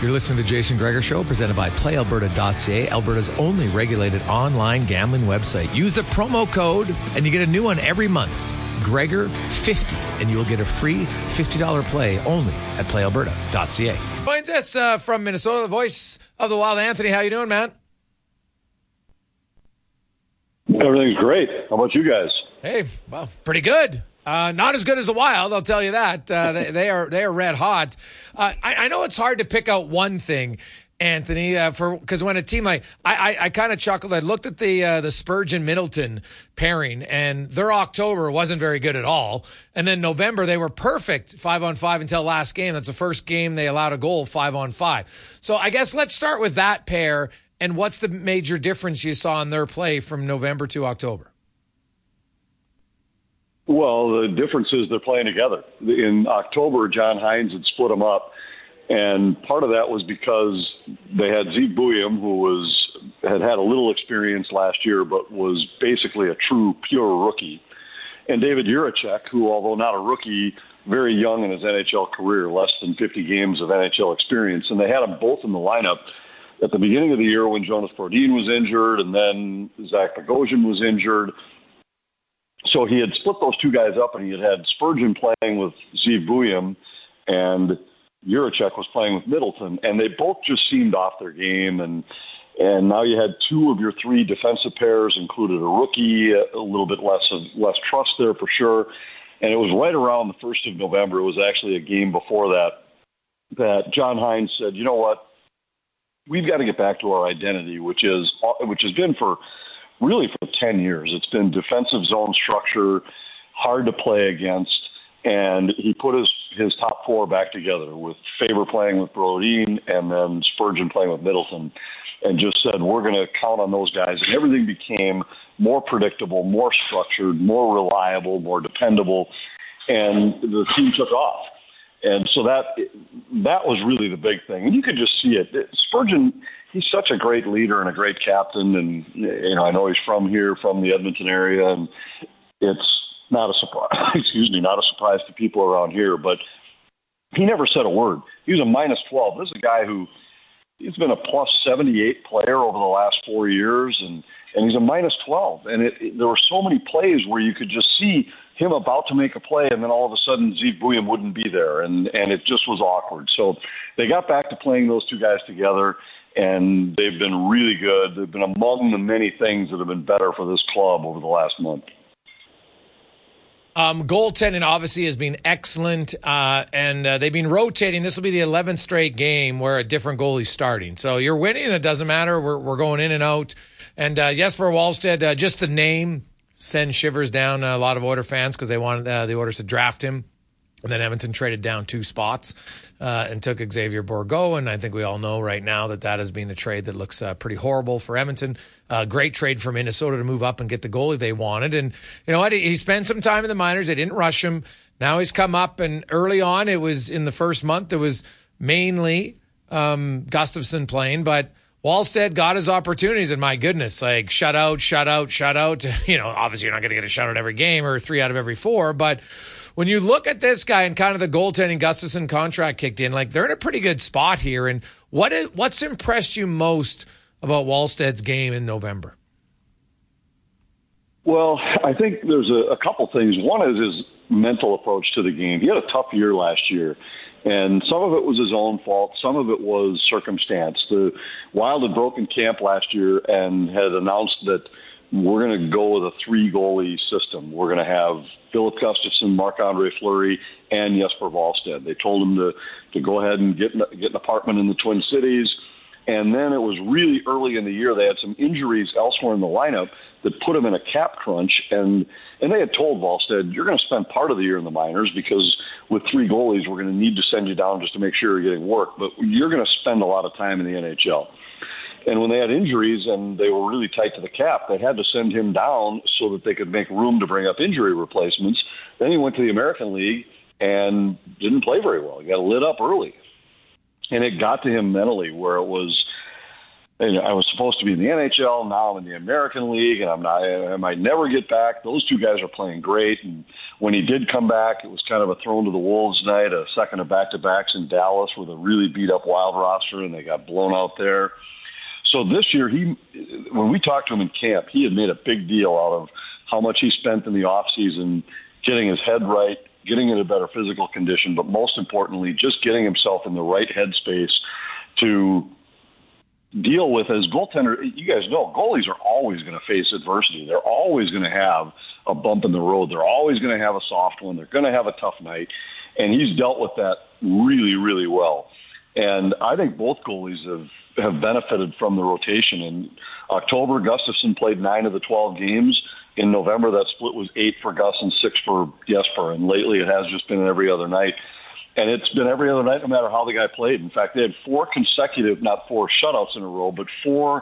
You're listening to the Jason Gregor Show, presented by PlayAlberta.ca, Alberta's only regulated online gambling website. Use the promo code, and you get a new one every month, Gregor50, and you'll get a free $50 play only at PlayAlberta.ca. Joins us from Minnesota, the voice of the Wild, Anthony. How you doing, man? Everything's great. How about you guys? Hey, well, pretty good. Not as good as the Wild, I'll tell you that. They are red hot. I know it's hard to pick out one thing, Anthony, because when a team like I kind of chuckled. I looked at the Spurgeon Middleton pairing, and their October wasn't very good at all, and then November they were perfect 5-on-5 until last game. That's the first game they allowed a goal 5-on-5. So I guess let's start with that pair. And what's the major difference you saw in their play from November to October? Well, the difference is they're playing together. In October, John Hines had split them up, and part of that was because they had Zeev Buium, who had a little experience last year, but was basically a true, pure rookie, and David Jiricek, who, although not a rookie, very young in his NHL career, less than 50 games of NHL experience, and they had them both in the lineup at the beginning of the year when Jonas Brodin was injured, and then Zach Bogosian was injured. So he had split those two guys up, and he had Spurgeon playing with Zeev Buium, and Jiricek was playing with Middleton, and they both just seemed off their game. And now you had two of your three defensive pairs included a rookie, a little bit less trust there for sure. And it was right around the 1st of November. It was actually a game before that John Hines said, you know what? We've got to get back to our identity, which has been for 10 years. It's been defensive zone structure, hard to play against, and he put his top four back together with Faber playing with Brodin and then Spurgeon playing with Middleton, and just said, we're going to count on those guys. And everything became more predictable, more structured, more reliable, more dependable, and the team took off. And so that was really the big thing. And you could just see it. Spurgeon, he's such a great leader and a great captain. And, I know he's from here, from the Edmonton area. And it's not a surprise, not a surprise to people around here. But he never said a word. He was a -12. This is a guy he's been a +78 player over the last 4 years. And he's a -12. And there were so many plays where you could just see him about to make a play, and then all of a sudden Zeev Buium wouldn't be there, and it just was awkward. So they got back to playing those two guys together, and they've been really good. They've been among the many things that have been better for this club over the last month. Goaltending obviously has been excellent, and they've been rotating. This will be the 11th straight game where a different goalie's starting. So you're winning, it doesn't matter. We're going in and out. And Jesper Wallstedt, just the name sends shivers down a lot of Oilers fans because they wanted the Oilers to draft him. And then Edmonton traded down 2 spots and took Xavier Bourgault. And I think we all know right now that has been a trade that looks pretty horrible for Edmonton. Great trade for Minnesota to move up and get the goalie they wanted. And you know what? He spent some time in the minors. They didn't rush him. Now he's come up. And early on, it was in the first month, it was mainly Gustafsson playing. But Wallstedt got his opportunities, and my goodness, like shutout. Obviously you're not going to get a shutout every game or 3 out of every 4, but when you look at this guy and kind of the goaltending Gustafsson contract kicked in, like they're in a pretty good spot here. And what's impressed you most about Wallstedt's game in November? Well, I think there's a couple things. One is his mental approach to the game. He had a tough year last year. And some of it was his own fault. Some of it was circumstance. The Wild had broken camp last year and had announced that we're going to go with a 3-goalie system. We're going to have Philip Gustafsson, Marc-Andre Fleury, and Jesper Wallstedt. They told him to go ahead and get an apartment in the Twin Cities. And then it was really early in the year. They had some injuries elsewhere in the lineup that put him in a cap crunch. And they had told Wallstedt, you're going to spend part of the year in the minors because with 3 goalies, we're going to need to send you down just to make sure you're getting work. But you're going to spend a lot of time in the NHL. And when they had injuries and they were really tight to the cap, they had to send him down so that they could make room to bring up injury replacements. Then he went to the American League and didn't play very well. He got lit up early. And it got to him mentally where it was, I was supposed to be in the NHL, now I'm in the American League, and I might never get back. Those two guys are playing great. And when he did come back, it was kind of a thrown to the wolves night, a second of back-to-backs in Dallas with a really beat-up Wild roster, and they got blown out there. So this year, when we talked to him in camp, he had made a big deal out of how much he spent in the offseason getting his head right, getting in a better physical condition, but most importantly, just getting himself in the right headspace to deal with as goaltender. You guys know goalies are always going to face adversity. They're always going to have a bump in the road. They're always going to have a soft one. They're going to have a tough night. And he's dealt with that really, really well. And I think both goalies have benefited from the rotation. In October, Gustafsson played 9 of the 12 games. In November, that split was 8 for Gus and 6 for Jesper. And lately it has just been every other night. And it's been every other night no matter how the guy played. In fact, they had 4 consecutive, not 4 shutouts in a row, but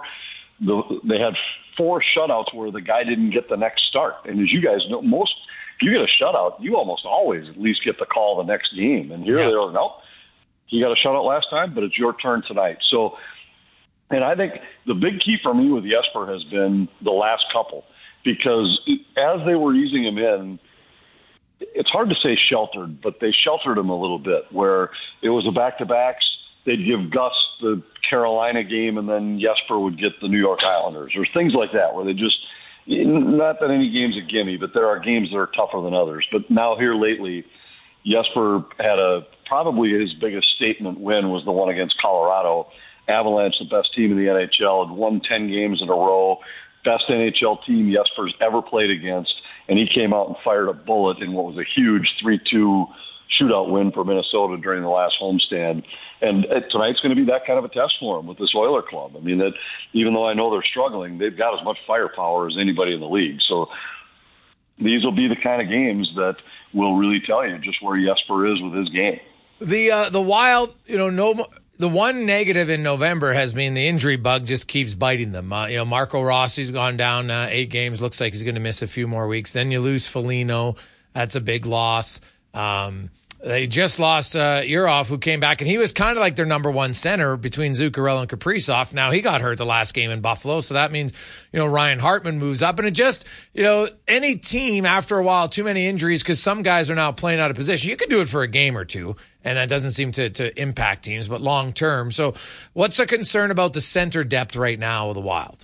they had 4 shutouts where the guy didn't get the next start. And as you guys know, if you get a shutout, you almost always at least get the call the next game. And here they are, nope, you got a shutout last time, but it's your turn tonight. So, and I think the big key for me with Jesper has been the last couple, because as they were easing him in, it's hard to say sheltered, but they sheltered him a little bit, where it was a back-to-backs. They'd give Gus the Carolina game, and then Jesper would get the New York Islanders, or things like that, where they just, not that any game's a gimme, but there are games that are tougher than others. But now here lately, Jesper had probably his biggest statement win was the one against Colorado. Avalanche, the best team in the NHL, had won 10 games in a row, best NHL team Jesper's ever played against. And he came out and fired a bullet in what was a huge 3-2 shootout win for Minnesota during the last homestand. And tonight's going to be that kind of a test for him with this Oiler club. I mean, that even though I know they're struggling, they've got as much firepower as anybody in the league. So these will be the kind of games that will really tell you just where Jesper is with his game. The Wild, the one negative in November has been the injury bug just keeps biting them. Marco Rossi's gone down 8 games. Looks like he's going to miss a few more weeks. Then you lose Foligno. That's a big loss. They just lost Urov, who came back, and he was kind of like their number one center between Zuccarello and Kaprizov. Now, he got hurt the last game in Buffalo, so that means, Ryan Hartman moves up. And it just, any team, after a while, too many injuries, because some guys are now playing out of position. You can do it for a game or two, and that doesn't seem to impact teams, but long term. So what's the concern about the center depth right now with the Wild?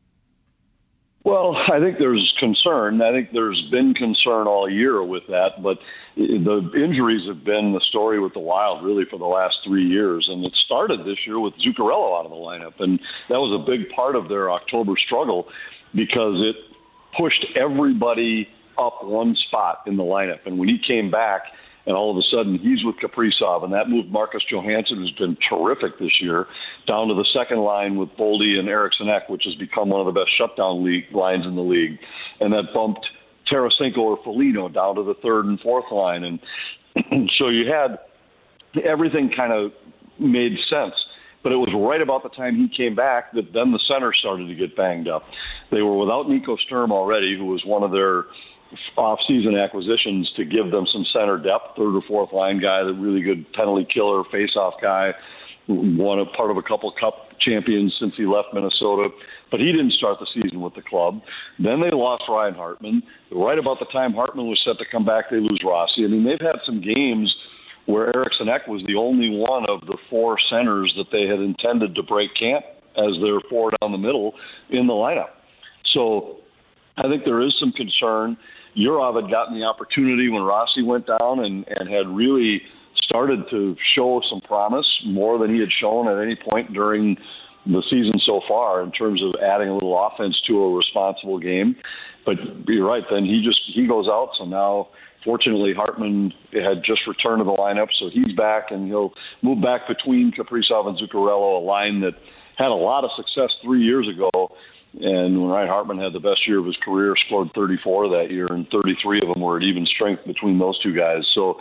Well, I think there's concern. I think there's been concern all year with that, but the injuries have been the story with the Wild really for the last 3 years. And it started this year with Zuccarello out of the lineup. And that was a big part of their October struggle because it pushed everybody up one spot in the lineup. And when he came back, and all of a sudden he's with Kaprizov, and that moved Marcus Johansson, who's been terrific this year, down to the second line with Boldy and Eriksson Ek, which has become one of the best shutdown lines in the league. And that bumped Tarasenko or Foligno down to the third and fourth line. And so you had everything kind of made sense. But it was right about the time he came back that then the center started to get banged up. They were without Nico Sturm already, who was one of their off-season acquisitions to give them some center depth, third or fourth line guy, the really good penalty killer, face-off guy, won a part of a couple cup champions since he left Minnesota, but he didn't start the season with the club. Then they lost Ryan Hartman. Right about the time Hartman was set to come back, they lose Rossi. I mean, they've had some games where Eriksson Ek was the only one of the 4 centers that they had intended to break camp as their 4 down the middle in the lineup. So I think there is some concern. Urov had gotten the opportunity when Rossi went down and had really started to show some promise, more than he had shown at any point during the season so far in terms of adding a little offense to a responsible game. But you're right, then he goes out, so now fortunately Hartman had just returned to the lineup, so he's back, and he'll move back between Kaprizov and Zuccarello, a line that had a lot of success 3 years ago. And when Ryan Hartman had the best year of his career, scored 34 that year, and 33 of them were at even strength between those two guys. So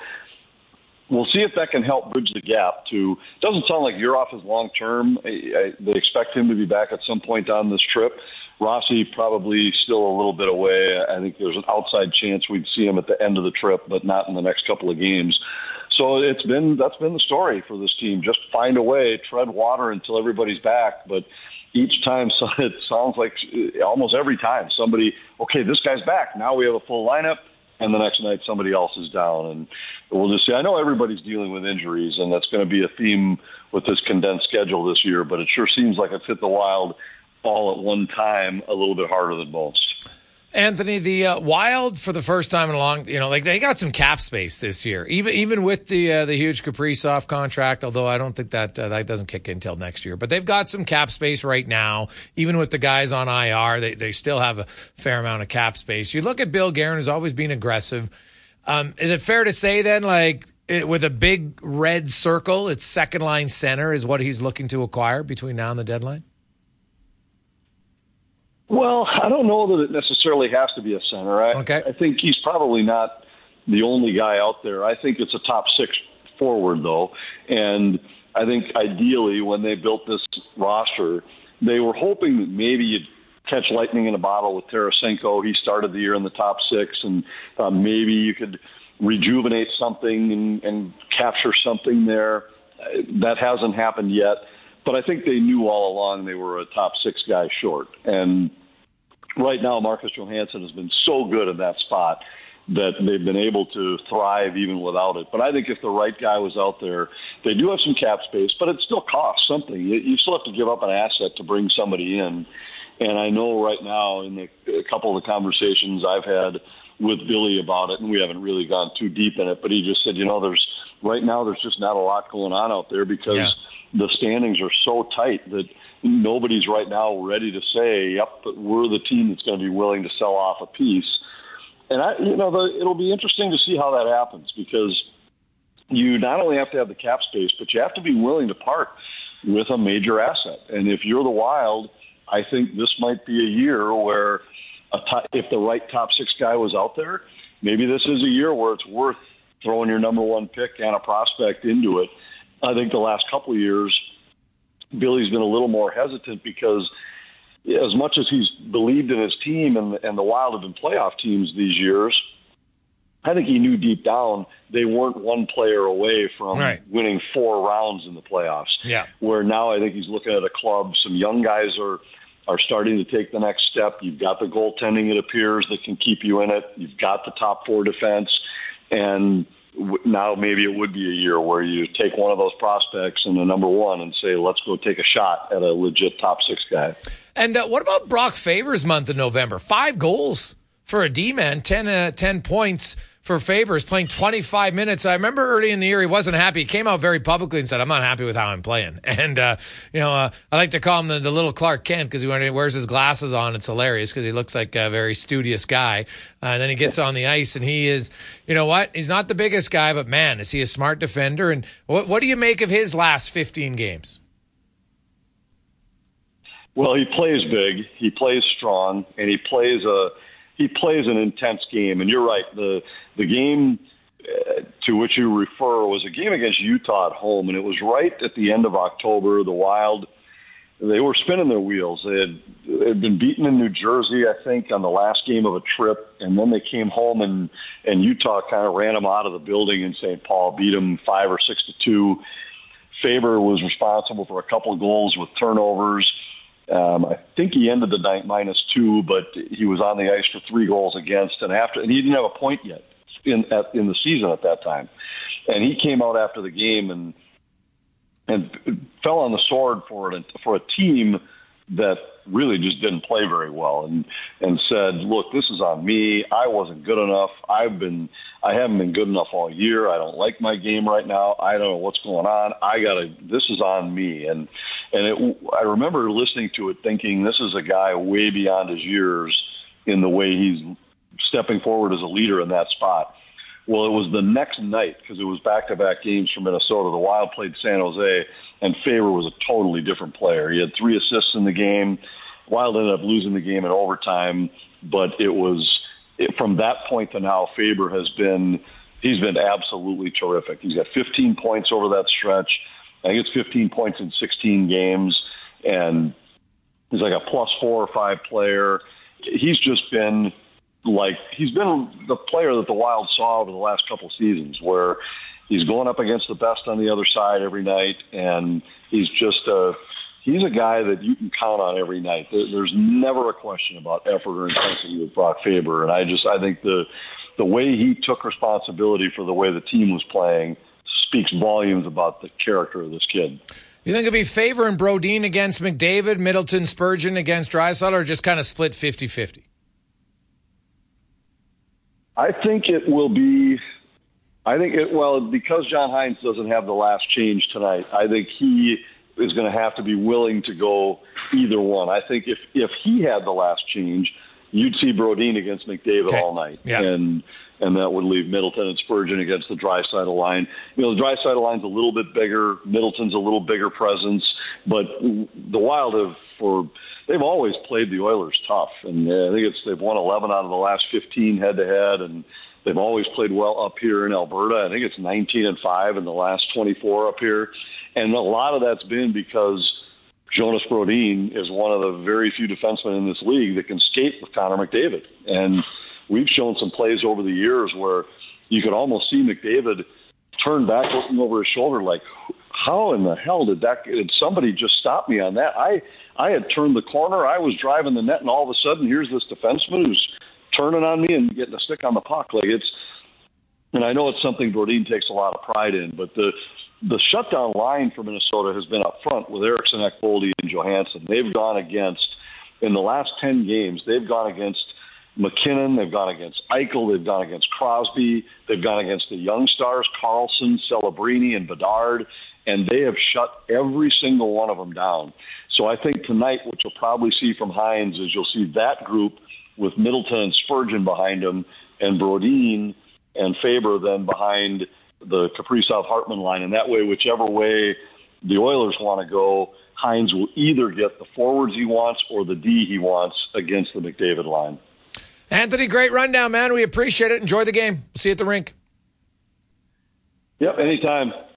we'll see if that can help bridge the gap to – doesn't sound like Urov is long-term. They expect him to be back at some point on this trip. Rossi probably still a little bit away. I think there's an outside chance we'd see him at the end of the trip, but not in the next couple of games. So that's been the story for this team. Just find a way, tread water until everybody's back. But each time, it sounds like almost every time somebody, okay, this guy's back. Now we have a full lineup, and the next night somebody else is down. And we'll just see. I know everybody's dealing with injuries, and that's going to be a theme with this condensed schedule this year, but it sure seems like it's hit the Wild all at one time a little bit harder than most. Anthony, the Wild, for the first time in a long, they got some cap space this year, even with the huge Kaprizov contract. Although I don't think that doesn't kick in until next year. But they've got some cap space right now, even with the guys on IR. They still have a fair amount of cap space. You look at Bill Guerin, who's always been aggressive. Is it fair to say then, with a big red circle, it's second line center is what he's looking to acquire between now and the deadline? Well, I don't know that it necessarily has to be a center. I think he's probably not the only guy out there. I think it's a top six forward, though. And I think ideally when they built this roster, they were hoping that maybe you'd catch lightning in a bottle with Tarasenko. He started the year in the top six, and maybe you could rejuvenate something and capture something there. That hasn't happened yet. But I think they knew all along they were a top six guy short. And right now, Marcus Johansson has been so good in that spot that they've been able to thrive even without it. But I think if the right guy was out there, they do have some cap space, but it still costs something. You still have to give up an asset to bring somebody in. And I know right now in a couple of the conversations I've had with Billy about it, and we haven't really gone too deep in it, but he just said, right now there's just not a lot going on out there because the standings are so tight that nobody's right now ready to say, yep, but we're the team that's going to be willing to sell off a piece. And it'll be interesting to see how that happens because you not only have to have the cap space, but you have to be willing to part with a major asset. And if you're the Wild, I think this might be a year where if the right top six guy was out there, maybe this is a year where it's worth throwing your number one pick and a prospect into it. I think the last couple of years, Billy's been a little more hesitant because as much as he's believed in his team and the Wild have been playoff teams these years, I think he knew deep down they weren't one player away from winning 4 rounds in the playoffs. Yeah. Where now I think he's looking at a club, some young guys are starting to take the next step. You've got the goaltending, it appears, that can keep you in it. You've got the top 4 defense. And now maybe it would be a year where you take one of those prospects and the number one and say, let's go take a shot at a legit top 6 guy. And what about Brock Faber's month in November? 5 goals for a D-man, 10 points for Favors, playing 25 minutes. I remember early in the year he wasn't happy. He came out very publicly and said, I'm not happy with how I'm playing. And, I like to call him the little Clark Kent because when he wears his glasses on, it's hilarious because he looks like a very studious guy. And then he gets on the ice and he is, he's not the biggest guy, but man, is he a smart defender. And what do you make of his last 15 games? Well, he plays big, he plays strong, and he plays an intense game. And you're right, the game to which you refer was a game against Utah at home, and it was right at the end of October. The Wild, they were spinning their wheels. They had been beaten in New Jersey, I think, on the last game of a trip, and then they came home and Utah kind of ran them out of the building in St. Paul, beat them 5 or 6-2. Faber was responsible for a couple of goals with turnovers. I think he ended the night -2, but he was on the ice for 3 goals against, and he didn't have a point yet in the season at that time. And he came out after the game and fell on the sword for a team that really just didn't play very well, and said, "Look, this is on me. I wasn't good enough. I haven't been good enough all year. I don't like my game right now. I don't know what's going on. This is on me." And I remember listening to it thinking, this is a guy way beyond his years in the way he's stepping forward as a leader in that spot. Well, it was the next night, because it was back-to-back games for Minnesota. The Wild played San Jose, and Faber was a totally different player. He had 3 assists in the game. Wild ended up losing the game in overtime, but from that point to now, Faber he's been absolutely terrific. He's got 15 points over that stretch. I think it's 15 points in 16 games, and he's like a +4 or 5 player. He's been the player that the Wild saw over the last couple of seasons, where he's going up against the best on the other side every night, and he's a guy that you can count on every night. There's never a question about effort or intensity with Brock Faber, and I think the the way he took responsibility for the way the team was playing speaks volumes about the character of this kid. You think it'll be Faber and Brodin against McDavid, Middleton, Spurgeon against Draisaitl, or just kind of split 50-50? I think it will be. Because John Hines doesn't have the last change tonight, I think he is going to have to be willing to go either one. I think if he had the last change, you'd see Brodin against McDavid all night. Yeah. And that would leave Middleton and Spurgeon against the Draisaitl line. The Draisaitl line's a little bit bigger. Middleton's a little bigger presence. But the Wild they've always played the Oilers tough. And I think they've won 11 out of the last 15 head-to-head. And they've always played well up here in Alberta. I think it's 19-5 in the last 24 up here. And a lot of that's been because Jonas Brodin is one of the very few defensemen in this league that can skate with Connor McDavid. And we've shown some plays over the years where you could almost see McDavid turn back looking over his shoulder like, how in the hell did somebody just stop me on that? I had turned the corner, I was driving the net, and all of a sudden here's this defenseman who's turning on me and getting a stick on the puck. And I know it's something Brodin takes a lot of pride in, but the shutdown line for Minnesota has been up front with Eriksson, Ekboldi, and Johansson. They've gone against, in the last 10 games, they've gone against McKinnon, they've gone against Eichel, they've gone against Crosby, they've gone against the young stars, Carlson, Celebrini, and Bedard, and they have shut every single one of them down. So I think tonight what you'll probably see from Hines is you'll see that group with Middleton and Spurgeon behind him, and Brodin and Faber then behind the Kaprizov-Hartman line. And that way, whichever way the Oilers want to go, Hines will either get the forwards he wants or the D he wants against the McDavid line. Anthony, great rundown, man. We appreciate it. Enjoy the game. See you at the rink. Yep, anytime.